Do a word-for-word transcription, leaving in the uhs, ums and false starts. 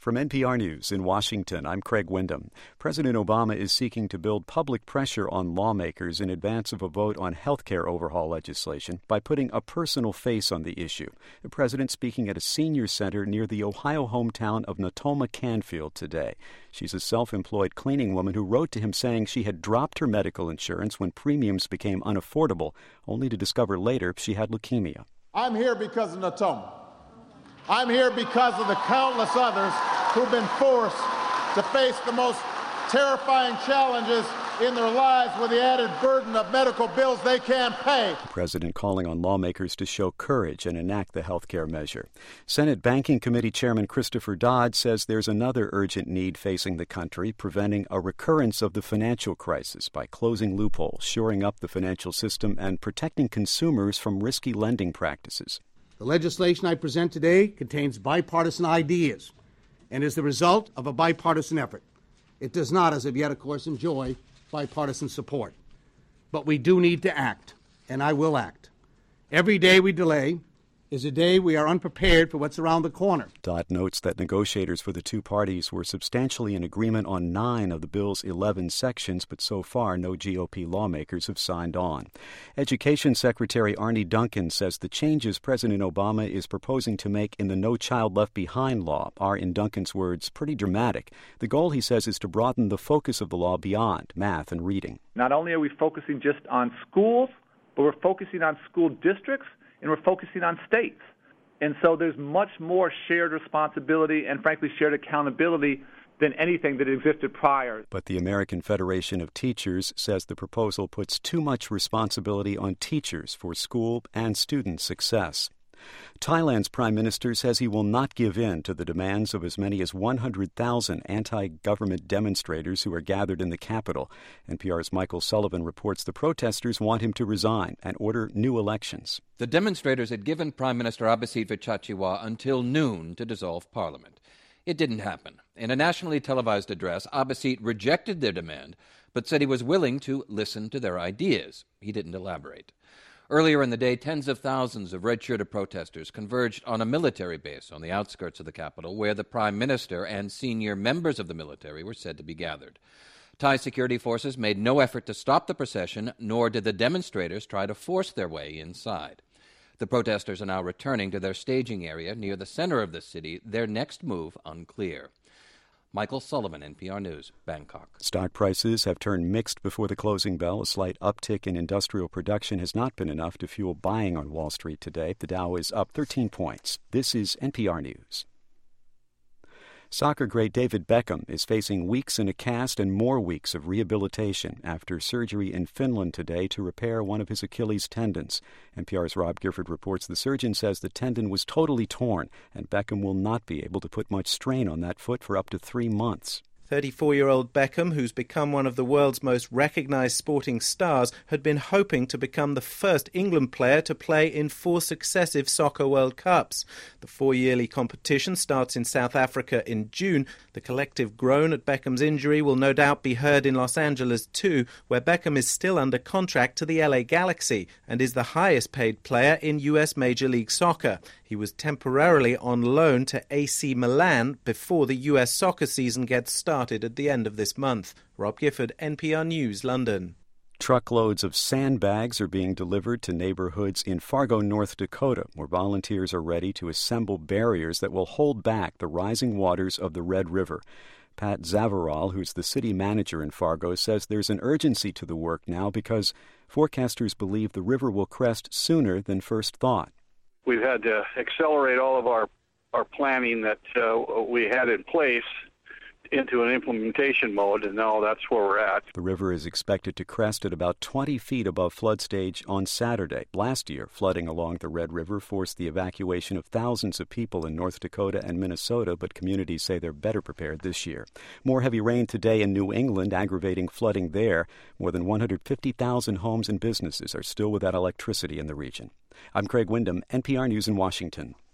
From N P R News in Washington, I'm Craig Windham. President Obama is seeking to build public pressure on lawmakers in advance of a vote on health care overhaul legislation by putting a personal face on the issue. The president speaking at a senior center near the Ohio hometown of Natoma Canfield today. She's a self-employed cleaning woman who wrote to him saying she had dropped her medical insurance when premiums became unaffordable, only to discover later she had leukemia. I'm here because of Natoma. I'm here because of the countless others who've been forced to face the most terrifying challenges in their lives with the added burden of medical bills they can't pay. The president calling on lawmakers to show courage and enact the health care measure. Senate Banking Committee Chairman Christopher Dodd says there's another urgent need facing the country, preventing a recurrence of the financial crisis by closing loopholes, shoring up the financial system, and protecting consumers from risky lending practices. The legislation I present today contains bipartisan ideas and is the result of a bipartisan effort. It does not, as of yet, of course, enjoy bipartisan support. But we do need to act, and I will act. Every day we delay is a day we are unprepared for what's around the corner. Dodd notes that negotiators for the two parties were substantially in agreement on nine of the bill's eleven sections, but so far no G O P lawmakers have signed on. Education Secretary Arne Duncan says the changes President Obama is proposing to make in the No Child Left Behind law are, in Duncan's words, pretty dramatic. The goal, he says, is to broaden the focus of the law beyond math and reading. Not only are we focusing just on schools, but we're focusing on school districts, and we're focusing on states. And so there's much more shared responsibility and, frankly, shared accountability than anything that existed prior. But the American Federation of Teachers says the proposal puts too much responsibility on teachers for school and student success. Thailand's prime minister says he will not give in to the demands of as many as one hundred thousand anti-government demonstrators who are gathered in the capital. N P R's Michael Sullivan reports the protesters want him to resign and order new elections. The demonstrators had given Prime Minister Abhisit Vejjajiwa until noon to dissolve Parliament. It didn't happen. In a nationally televised address, Abhisit rejected their demand, but said he was willing to listen to their ideas. He didn't elaborate. Earlier in the day, tens of thousands of red-shirted protesters converged on a military base on the outskirts of the capital, where the prime minister and senior members of the military were said to be gathered. Thai security forces made no effort to stop the procession, nor did the demonstrators try to force their way inside. The protesters are now returning to their staging area near the center of the city, their next move unclear. Michael Sullivan, N P R News, Bangkok. Stock prices have turned mixed before the closing bell. A slight uptick in industrial production has not been enough to fuel buying on Wall Street today. The Dow is up thirteen points. This is N P R News. Soccer great David Beckham is facing weeks in a cast and more weeks of rehabilitation after surgery in Finland today to repair one of his Achilles tendons. N P R's Rob Gifford reports the surgeon says the tendon was totally torn and Beckham will not be able to put much strain on that foot for up to three months. thirty-four-year-old Beckham, who's become one of the world's most recognised sporting stars, had been hoping to become the first England player to play in four successive Soccer World Cups. The four-yearly competition starts in South Africa in June. The collective groan at Beckham's injury will no doubt be heard in Los Angeles too, where Beckham is still under contract to the L A Galaxy and is the highest-paid player in U S Major League Soccer. He was temporarily on loan to A C Milan before the U S soccer season gets started at the end of this month. Rob Gifford, N P R News, London. Truckloads of sandbags are being delivered to neighborhoods in Fargo, North Dakota, where volunteers are ready to assemble barriers that will hold back the rising waters of the Red River. Pat Zavaral, who's the city manager in Fargo, says there's an urgency to the work now because forecasters believe the river will crest sooner than first thought. We've had to accelerate all of our, our planning that uh, we had in place into an implementation mode, and now that's where we're at. The river is expected to crest at about twenty feet above flood stage on Saturday. Last year, flooding along the Red River forced the evacuation of thousands of people in North Dakota and Minnesota, but communities say they're better prepared this year. More heavy rain today in New England, aggravating flooding there. More than one hundred fifty thousand homes and businesses are still without electricity in the region. I'm Craig Windham, N P R News in Washington.